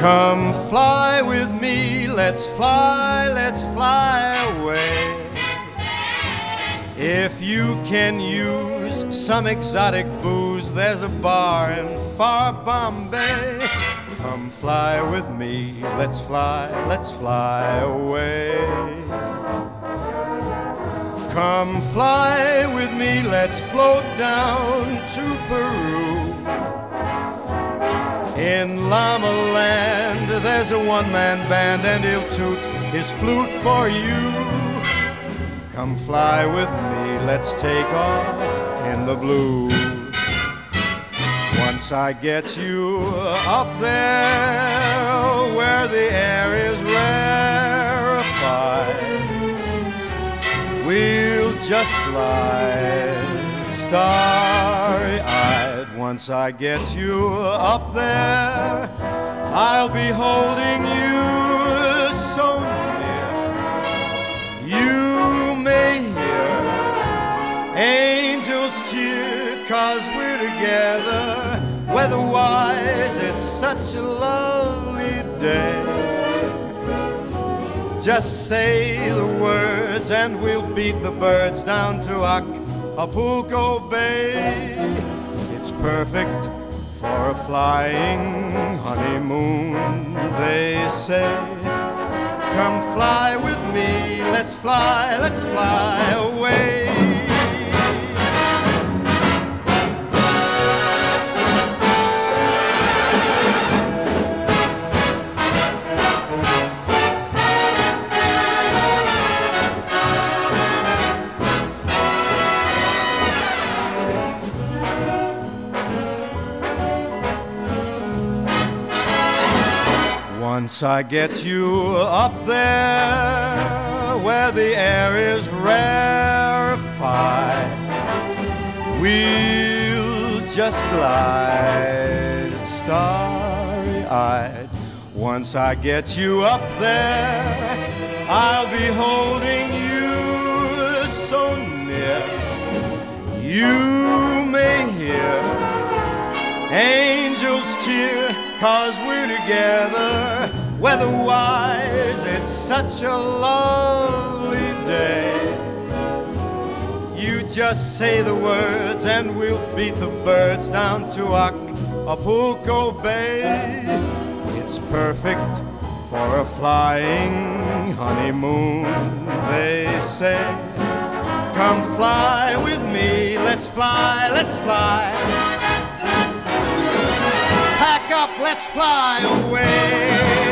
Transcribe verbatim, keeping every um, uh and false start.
Come fly with me, let's fly, let's fly away. If you can use some exotic booze, there's a bar in far Bombay. Come fly with me, let's fly, let's fly away. Come fly with me, let's float down to Peru. In Llama Land, there's a one-man band and he'll toot his flute for you. Come fly with me, let's take off in the blues. Once I get you up there where the air is rarefied, we'll just glide starry-eyed. Once I get you up there, I'll be holding you so near. You may hear angels cheer, 'cause we're together. Weather-wise, it's such a lovely day. Just say the words and we'll beat the birds down to Acapulco Bay. It's perfect for a flying honeymoon, they say. Come fly with me, let's fly, let's fly away. Once I get you up there where the air is rarefied, we'll just glide starry-eyed. Once I get you up there, I'll be holding you so near. You may hear angels cheer, 'cause we're together. Weather-wise, it's such a lovely day. You just say the words and we'll beat the birds down to Acapulco Bay. It's perfect for a flying honeymoon, they say. Come fly with me, let's fly, let's fly. Pack up, let's fly away.